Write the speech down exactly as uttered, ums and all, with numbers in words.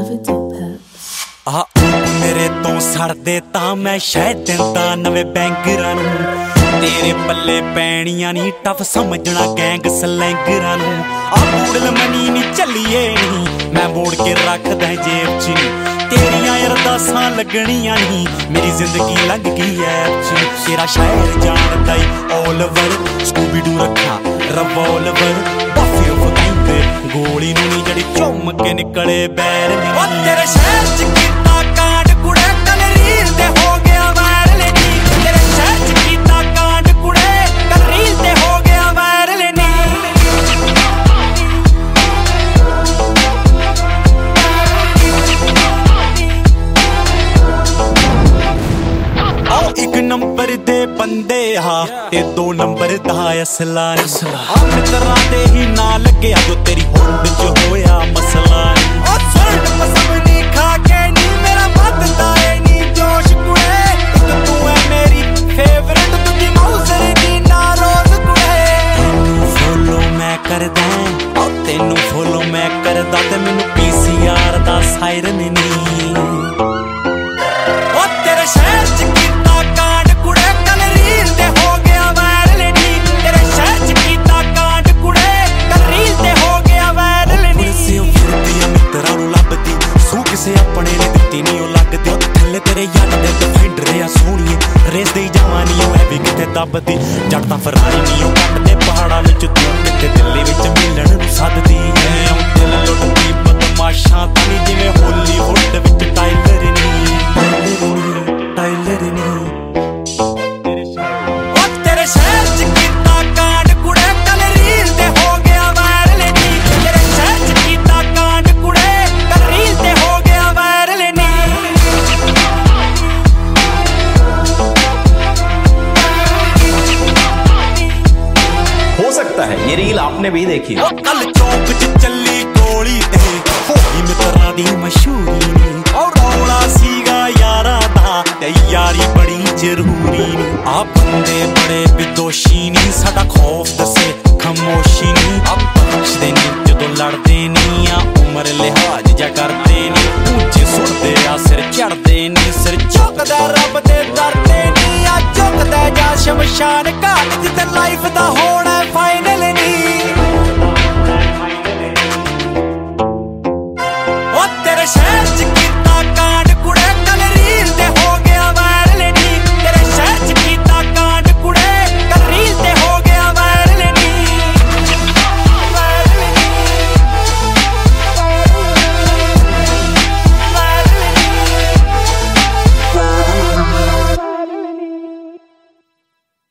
ਆ ਮੇਰੇ ਤੋਂ ਸੜਦੇ ਤਾਂ ਮੈਂ ਸ਼ਾਇਦ ਦਿੰਦਾ ਨਵੇਂ ਬੈਂਗਰਾਂ ਨੂੰ, ਤੇਰੇ ਪੱਲੇ ਪੈਣੀਆਂ ਨੀ ਟਫ ਸਮਝਣਾ ਗੈਂਗ ਸਲੈਂਗਰਾਂ ਨੂੰ। ਆ ਮੂੜਲ ਮਨੀ ਨੀ ਚੱਲੀਏ ਨੀ ਮੈਂ ਮੋੜ ਕੇ ਰੱਖਦਾ ਜੇਬ ਚ ਨੀ, ਤੇਰੀਆਂ ਅਰਦਾਸਾਂ ਲੱਗਣੀਆਂ ਨੀ ਮੇਰੀ ਜ਼ਿੰਦਗੀ ਲੰਘ ਗਈ ਐ ਚ। ਤੇਰਾ ਸ਼ਾਇਰ ਜਾਣਦਾ ਈ ਓਲਵਰ ਸਕੂਬੀ ਡੂ ਰੱਖਾ ਰਵੋਲਵਰ ਬਾਫੀ ਉਹ ਕਹਿੰਦੇ ਗੋਲੀ ਨੂੰ ਨੀ ਜਿਹੜੀ ਚੁੰਮ ਕੇ ਨਿਕਲੇ ਬੈਰ ਨੀ। ਉਹ ਤੇਰੇ ਸ਼ਹਿਰ ਚ ਕੀਤਾ ਕਾਂਡ ਕੁੜੇ ਕੱਲ ਰੀਲ ਤੇ ਹੋ ਗਿਆ ਵਾਇਰਲ ਨੀ, ਤੇਰੇ ਸ਼ਹਿਰ ਚ ਕੀਤਾ ਕਾਂਡ ਕੁੜੇ ਕੱਲ ਰੀਲ ਤੇ ਹੋ ਗਿਆ ਵਾਇਰਲ ਨੀ। ਆਓ ਇੱਕ ਨੰਬਰ ਦੇ ਬੰਦੇ ਆ ਤੇ ਦੋ ਨੰਬਰ ਦਾ ਅਸਲਾ ਆ ਮਿੱਤਰਾਂ ਦੇ ਹੀ ਨਾ ਲੱਗਿਆ ਜੋ ਤੇਰੀ ਹੋਂਦ ਚ ਹੋਇਆ ਮਸਲਾ। ਉਹ ਸੋਲਡ ਪਸੰਦ ਨੀ ਖਾ ਕੇ ਨੀ ਮੇਰਾ ਵੱਧਦਾ ਏ ਨੀ ਜੋਸ਼ ਕੁੜੇ, ਇੱਕ ਤੂੰ ਐ ਮੇਰੀ ਫੇਵਰਟ ਦੂਜੀ ਮੌਜ਼ਰ ਨੀ ਨਾ ਰੋਜ਼ ਕੁੜੇ। ਤੈਨੂੰ ਫੋਲੋ ਮੈਂ ਕਰਦਾ ਉਹ ਤੈਨੂੰ ਫੋਲੋ ਮੈਂ ਕਰਦਾ ਤੇ ਮੈਨੂੰ ਪੀ ਸੀ ਆਰ ਦਾ ਸਾਇਰਨ ਨੀ। ਉਹ ਤੇਰੇ ਸ਼ਹਿਰ ਚ ਕੀਤਾ ਕਾਂਡ ਕੁੜੇ ਕੱਲ ਰੀਲ ਤੇ ਹੋ ਗਿਆ ਵਾਇਰਲ ਨੀ, ਤੇਰੇ ਸ਼ਹਿਰ ਚ ਕੀਤਾ ਕਾਂਡ ਕੁੜੇ ਕੱਲ ਰੀਲ ਤੇ ਹੋ ਗਿਆ ਵਾਇਰਲ ਨੀ। ਸਿਓ ਫਿਰਦੀ ਆ ਮਿੱਤਰਾਂ ਨੂੰ ਲੱਭਦੀ ਸੂ ਕਿਸੇ ਆਪਣੇ ਨੇ ਦਿੱਤੀ ਨੀ ਉਹ ਲੱਗਦੀ, ਉਹ ਥੱਲੇ ਤੇਰੇ ਯਾਰ ਦੇ ਡਿਫੈਂਡਰ ਆ ਸੋਹਣੀਏ ਰੇਸ ਦੇ ਜਵਾਨੀ ਉਹ ਐ ਵੀ ਕਿਤੇ ਦੱਬਦੀ। ਜੱਟ ਤਾਂ ਫਰਾਰੀ ਨੀ ਉਹ ਕੱਟਦੇ ਪਹਾੜਾਂ ਵਿੱਚ ਤੂੰ ਕਿਤੇ ਦਿੱਲੀ ਵਿੱਚ ਮਿਲਣ ਨੂੰ ਸੱਦਦੀ ਐ। ਉਹ ਦਿਲ ਲੁੱਟਦੀ ਬਦਮਾਸ਼ਾਂ ਤਾਂ ਨੀ ਜਿਵੇਂ ਹੋਲੀਵੁੱਡ ਵਿੱਚ ਟਾਈਲਰ ਨੀ ਟਾਈਲਰ ਨੀ। ਉਹ ਤੇਰੇ ਸ਼ਹਿਰ ਚ ਕੀਤਾ ਕਾਂਡ ਕੁੜੇ ਕੱਲ ਰੀਲ ਤੇ ਹੋ ਗਿਆ ਵਾਇਰਲ ਨੀ, ਤੇਰੇ ਸ਼ਹਿਰ ਚ ਕੀਤਾ ਕਾਂਡ ਕੁੜੇ ਕੱਲ ਰੀਲ ਤੇ ਹੋ ਗਿਆ ਵਾਇਰਲ ਨੀ। हो सकता है ये रील आपने भी देखी हो। कल चौक च चली गोली ते होई मित्रा दी मशहूरी नी, और रौला सीगा यारा दा ते यारी बड़ी जरूरी नी। आ बंदे बड़े विदोशी नी साडा खौफ दसे खामोशी नी, अब बख्शदे नी जदों लड़दे नी आ उमर लिहाज जा करदे नी, ऊंचे सुटदे आ सिर चढ़दे नी सिर झुकदा रब दे दर ते नी। आ झुकदा जा शमशान घाट जिते लाइफ दा होना